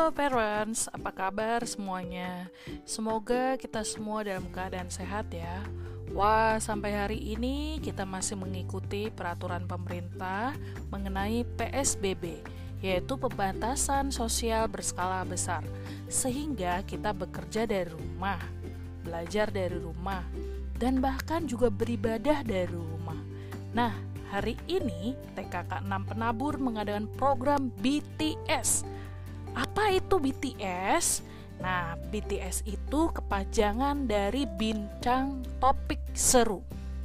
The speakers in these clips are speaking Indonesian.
Halo parents, apa kabar semuanya? Semoga kita semua dalam keadaan sehat ya. Wah, sampai hari ini kita masih mengikuti peraturan pemerintah mengenai PSBB, yaitu pembatasan sosial berskala besar. Sehingga kita bekerja dari rumah, belajar dari rumah, dan bahkan juga beribadah dari rumah. Nah, hari ini TKK 6 Penabur mengadakan program BTS. Apa itu BTS? Nah, BTS itu kepanjangan dari bincang topik seru.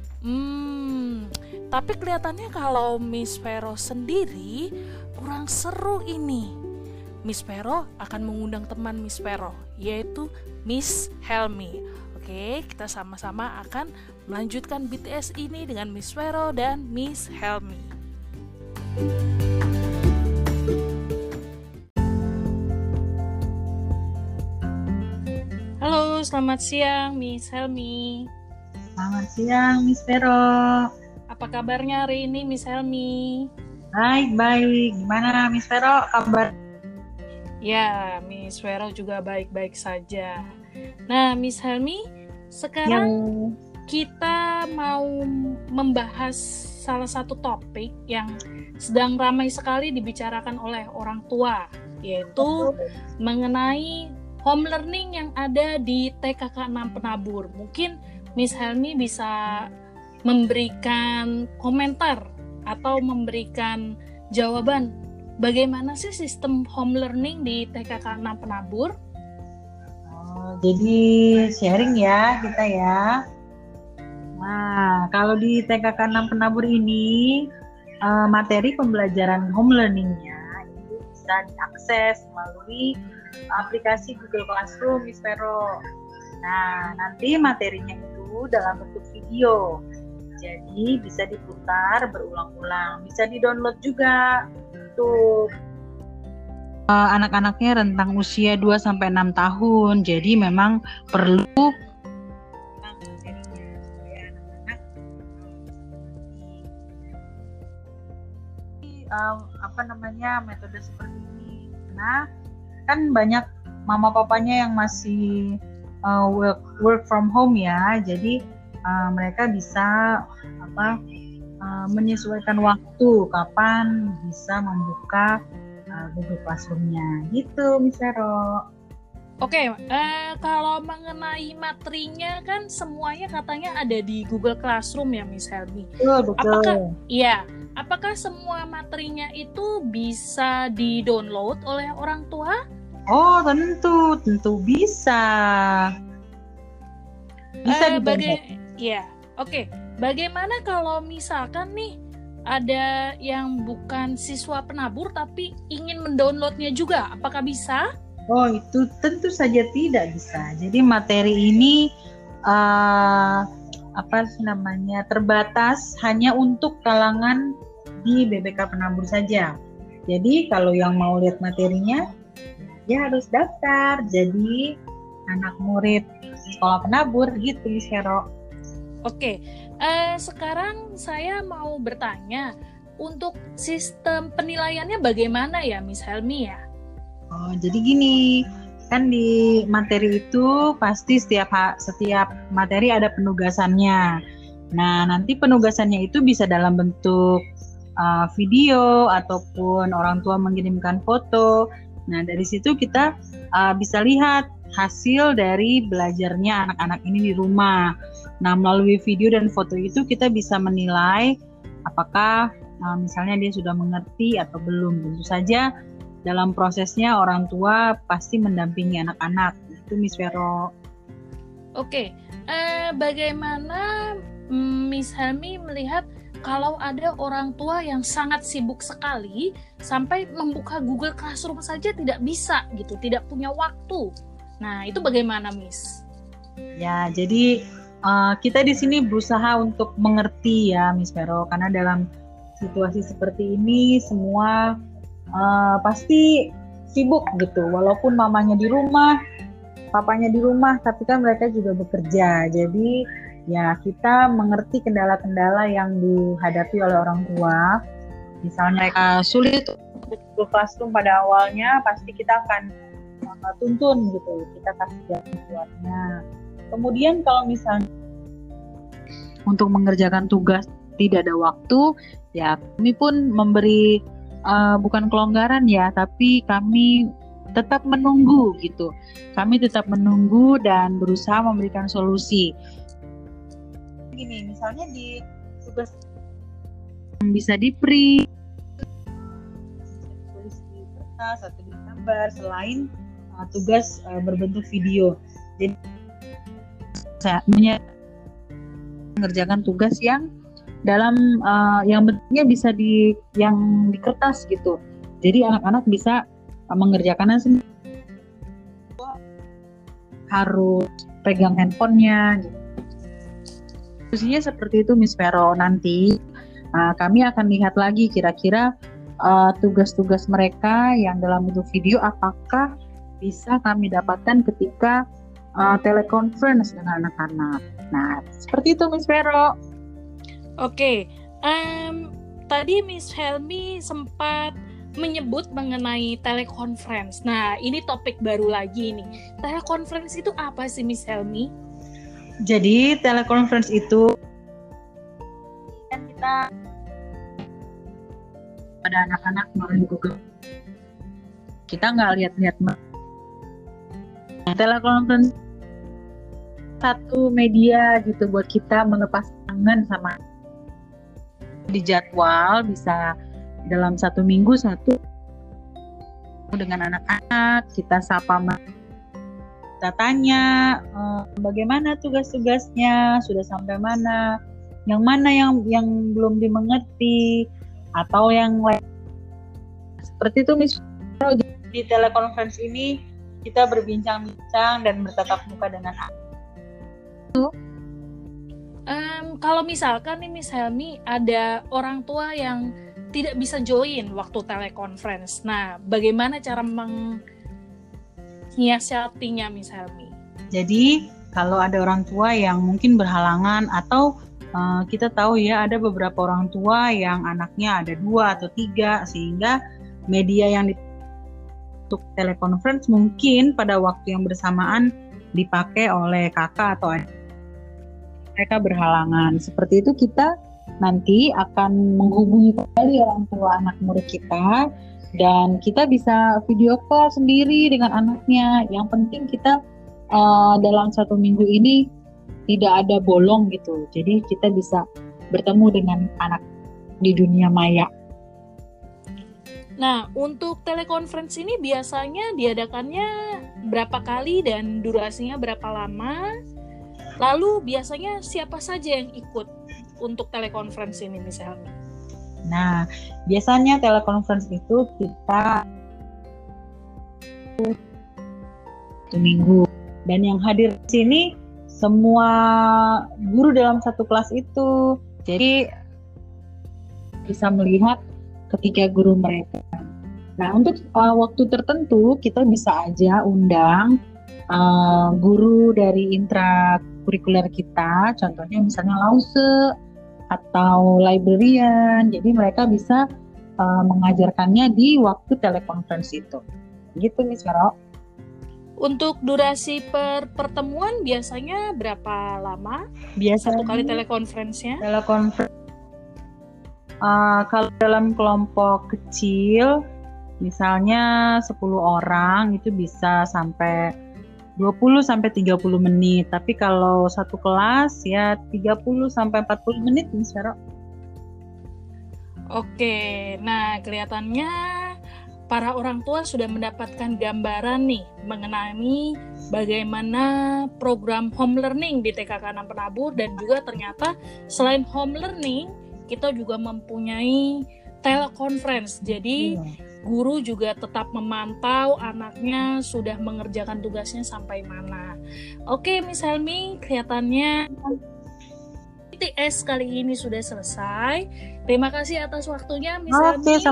Tapi kelihatannya kalau Miss Vero sendiri kurang seru ini. Miss Vero akan mengundang teman Miss Vero, yaitu Miss Helmi. Oke, kita sama-sama akan melanjutkan BTS ini dengan Miss Vero dan Miss Helmi. Halo, selamat siang Miss Helmi. Selamat siang Miss Vero. Apa kabarnya hari ini Miss Helmi? Baik. Gimana Miss Vero kabar? Ya, Miss Vero juga baik-baik saja. Nah, Miss Helmi, sekarang kita mau membahas salah satu topik yang sedang ramai sekali dibicarakan oleh orang tua, yaitu mengenai home learning yang ada di TKK 6 Penabur. Mungkin Miss Helmi bisa memberikan komentar atau memberikan jawaban bagaimana sih sistem home learning di TKK 6 Penabur? Jadi sharing ya kita ya. Nah, kalau di TKK 6 Penabur ini materi pembelajaran home learning-nya itu bisa diakses melalui aplikasi Google Classroom Miss Vero. Nah, nanti materinya itu dalam bentuk video. Jadi bisa diputar berulang-ulang, bisa di-download juga untuk anak-anaknya rentang usia 2-6 tahun. Jadi memang perlu materinya supaya anak-anak metode seperti ini. Nah, kan banyak mama papanya yang masih work from home ya, jadi mereka bisa menyesuaikan waktu kapan bisa membuka Google Classroom-nya gitu Miss Vero. Oke, kalau mengenai materinya kan semuanya katanya ada di Google Classroom ya Miss Helmi. Betul. Apakah semua materinya itu bisa di-download oleh orang tua? Oh, tentu bisa. Bisa Oke. Bagaimana kalau misalkan nih ada yang bukan siswa penabur tapi ingin mendownloadnya juga, apakah bisa? Oh, itu tentu saja tidak bisa. Jadi materi ini terbatas hanya untuk kalangan di BBK Penabur saja. Jadi kalau yang mau lihat materinya, dia harus daftar jadi anak murid sekolah penabur gitu Miss Vero. Oke, sekarang saya mau bertanya, untuk sistem penilaiannya bagaimana ya Miss Helmi ya? Oh, jadi gini, kan di materi itu pasti setiap materi ada penugasannya. Nah, nanti penugasannya itu bisa dalam bentuk video ataupun orang tua mengirimkan foto. Nah, dari situ kita bisa lihat hasil dari belajarnya anak-anak ini di rumah. Nah, melalui video dan foto itu kita bisa menilai apakah misalnya dia sudah mengerti atau belum. Tentu saja dalam prosesnya orang tua pasti mendampingi anak-anak. Itu Miss Vero. Oke, bagaimana Miss Helmi melihat kalau ada orang tua yang sangat sibuk sekali sampai membuka Google Classroom saja tidak bisa gitu, tidak punya waktu. Nah, itu bagaimana, Miss? Ya, jadi kita di sini berusaha untuk mengerti ya, Miss Vero, karena dalam situasi seperti ini semua pasti sibuk gitu. Walaupun mamanya di rumah, papanya di rumah, tapi kan mereka juga bekerja. Jadi ya kita mengerti kendala-kendala yang dihadapi oleh orang tua. Misalnya mereka sulit untuk Google Classroom pada awalnya, pasti kita akan tuntun gitu, kita kasih jalan keluarnya. Kemudian kalau misalnya untuk mengerjakan tugas tidak ada waktu, ya kami pun memberi bukan kelonggaran ya, tapi kami tetap menunggu gitu. Kami tetap menunggu dan berusaha memberikan solusi. Gini, misalnya di tugas yang bisa di-print, tulis di kertas atau di gambar, selain tugas berbentuk video. Jadi saya mengerjakan tugas yang dalam yang bentuknya bisa di kertas gitu. Jadi anak-anak bisa mengerjakannya sendiri, harus pegang handphonenya gitu. Posisinya seperti itu Miss Vero. Nanti kami akan lihat lagi kira-kira tugas-tugas mereka yang dalam bentuk video apakah bisa kami dapatkan ketika teleconference dengan anak-anak. Nah, seperti itu Miss Vero. Oke, tadi Miss Helmi sempat menyebut mengenai teleconference. Nah, ini topik baru lagi nih. Teleconference itu apa sih Miss Helmi? Jadi teleconference itu kan kita pada anak-anak melalui Google. Kita nggak lihat-lihat. Teleconference satu media gitu buat kita melepas kangen sama di jadwal, bisa dalam 1 minggu satu dengan anak-anak, kita sapa, kita tanya bagaimana tugas-tugasnya, sudah sampai mana yang belum dimengerti atau yang lain. Seperti itu Miss. Di telekonferensi ini kita berbincang-bincang dan bertatap muka dengan anak. Kalau misalkan nih Miss Helmi ada orang tua yang tidak bisa join waktu telekonferensi, nah bagaimana cara menyiasatinya Miss Helmi? Jadi kalau ada orang tua yang mungkin berhalangan atau kita tahu ya ada beberapa orang tua yang anaknya ada 2 atau 3 sehingga media yang untuk telekonferensi mungkin pada waktu yang bersamaan dipakai oleh kakak atau adik. Mereka berhalangan. Seperti itu kita nanti akan menghubungi kembali orang tua anak murid kita dan kita bisa video call sendiri dengan anaknya. Yang penting kita dalam 1 minggu ini tidak ada bolong gitu. Jadi kita bisa bertemu dengan anak di dunia maya. Nah, untuk telekonferensi ini biasanya diadakannya berapa kali dan durasinya berapa lama? Lalu biasanya siapa saja yang ikut untuk telekonferensi ini misalnya? Nah, biasanya telekonferensi itu kita 1 minggu dan yang hadir di sini semua guru dalam satu kelas itu. Jadi bisa melihat ketika guru mereka. Nah, untuk waktu tertentu kita bisa aja undang guru dari intrakurikuler kita, contohnya misalnya lause atau librarian. Jadi mereka bisa mengajarkannya di waktu telekonferensi itu. Gitu Miss Vero. Untuk durasi pertemuan biasanya berapa lama? Biasanya 1 kali telekonferensinya? Kalau dalam kelompok kecil misalnya 10 orang itu bisa sampai 20 sampai 30 menit. Tapi kalau satu kelas ya 30 sampai 40 menit Miss Vero. Oke, nah kelihatannya para orang tua sudah mendapatkan gambaran nih mengenai bagaimana program home learning di TKK 6 Penabur, dan juga ternyata selain home learning kita juga mempunyai teleconference. Jadi guru juga tetap memantau anaknya sudah mengerjakan tugasnya sampai mana. Oke Miss Helmi, kelihatannya BTS kali ini sudah selesai. Terima kasih atas waktunya Miss Helmi.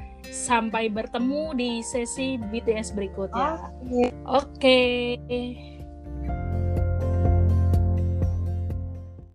Sampai bertemu di sesi BTS berikutnya. Oke.